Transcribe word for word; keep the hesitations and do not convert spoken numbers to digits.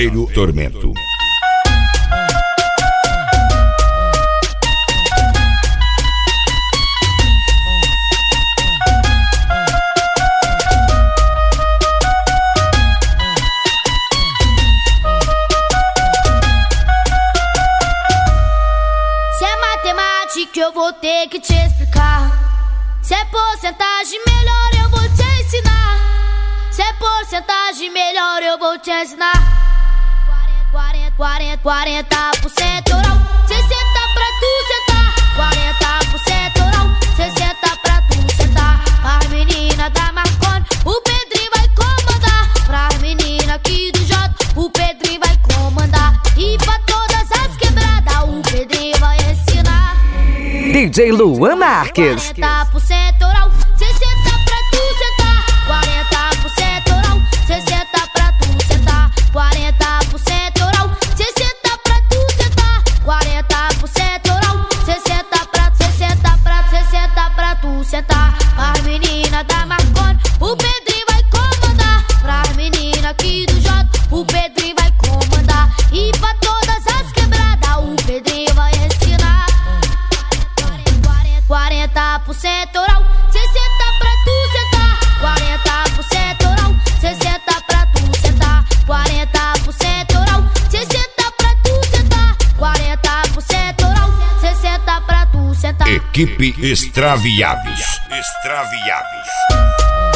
Salgueiro Tormento. Que eu vou ter que te explicar. Se é porcentagem melhor eu vou te ensinar. Se é porcentagem melhor eu vou te ensinar. Quarenta, quarenta, quarenta por cento oral, sessenta pra tu sentar. Quarenta por cento oral, sessenta pra tu sentar. As meninas da Marconi, o Pedrinho vai comandar. Pras meninas aqui do J, o Pedrinho vai comandar. E pra todas as quebradas, o Pedrinho vai ensinar. D J Luan Marques. quarenta por cento oral, sessenta pra tu sentar. quarenta por cento oral, sessenta pra tu sentar. quarenta por cento oral, sessenta pra tu sentar. quarenta por cento oral, sessenta pra sessenta pra sessenta pra tu sentar. As meninas da Marconi, o Pedrinho vai comandar. Pras meninas aqui do J, o Pedrinho vai comandar. E pra todas as quebradas, o Pedrinho vai ensinar. quarenta por cento oral, sessenta pra tu sentar. quarenta por cento oral, sessenta pra tu sentar. quarenta por cento oral, sessenta pra tu sentar. quarenta por cento oral, sessenta pra tu sentar. Equipe Extraviados. Extraviados.